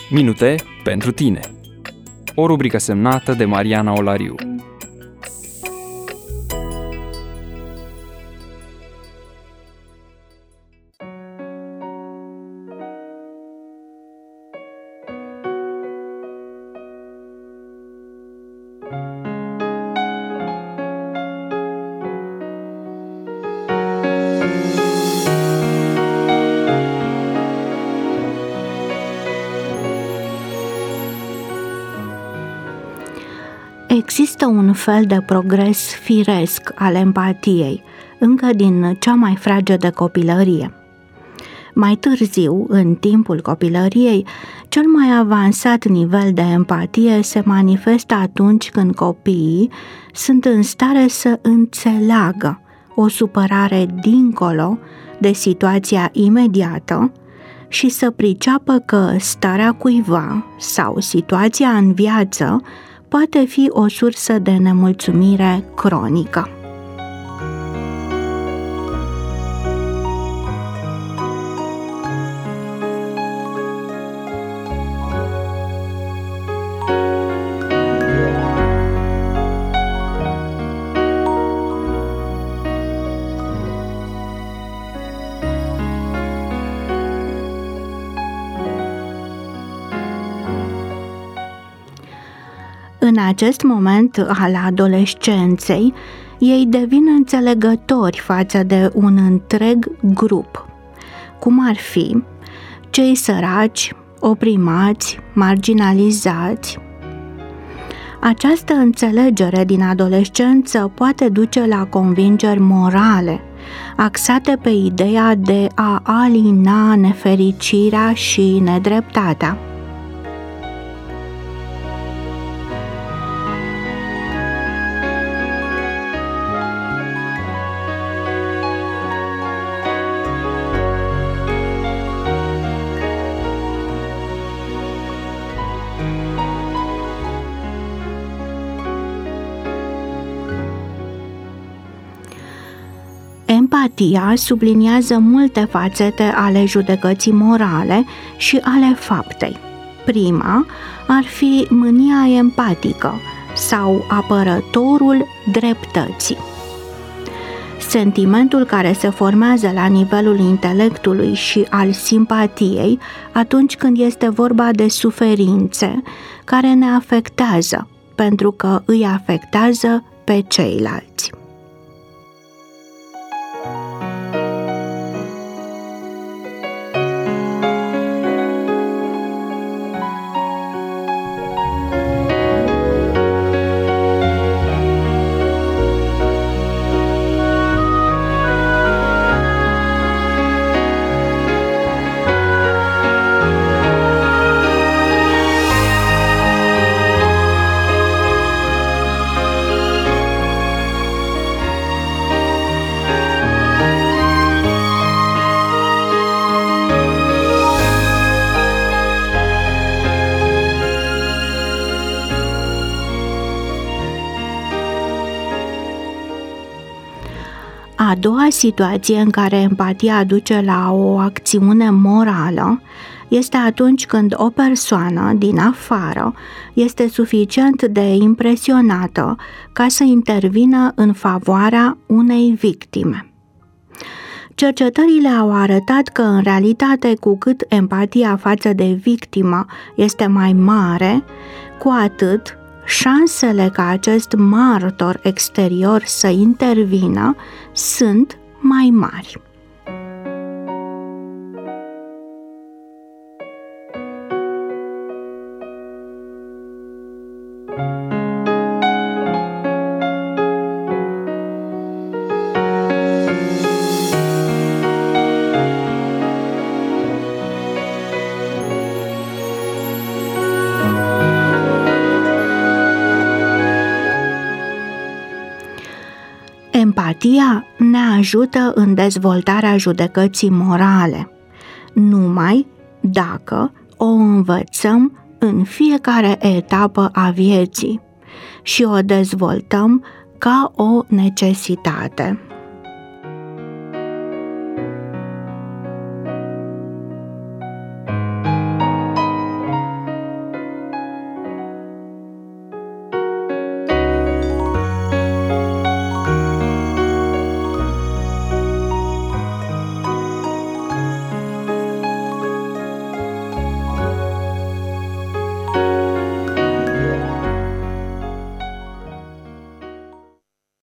Minute pentru tine. O rubrică semnată de Mariana Olariu. Există un fel de progres firesc al empatiei, încă din cea mai fragedă copilărie. Mai târziu, în timpul copilăriei, cel mai avansat nivel de empatie se manifestă atunci când copiii sunt în stare să înțeleagă o supărare dincolo de situația imediată și să priceapă că starea cuiva sau situația în viață poate fi o sursă de nemulțumire cronică. În acest moment al adolescenței, ei devin înțelegători față de un întreg grup, cum ar fi cei săraci, oprimați, marginalizați. Această înțelegere din adolescență poate duce la convingeri morale, axate pe ideea de a alina nefericirea și nedreptatea. Empatia subliniază multe fațete ale judecății morale și ale faptei. Prima ar fi mânia empatică sau apărătorul dreptății. Sentimentul care se formează la nivelul intelectului și al simpatiei atunci când este vorba de suferințe care ne afectează, pentru că îi afectează pe ceilalți. A doua situație în care empatia duce la o acțiune morală este atunci când o persoană din afară este suficient de impresionată ca să intervină în favoarea unei victime. Cercetările au arătat că, în realitate, cu cât empatia față de victimă este mai mare, cu atât șansele ca acest martor exterior să intervină sunt mai mari. Empatia ne ajută în dezvoltarea judecății morale, numai dacă o învățăm în fiecare etapă a vieții și o dezvoltăm ca o necesitate.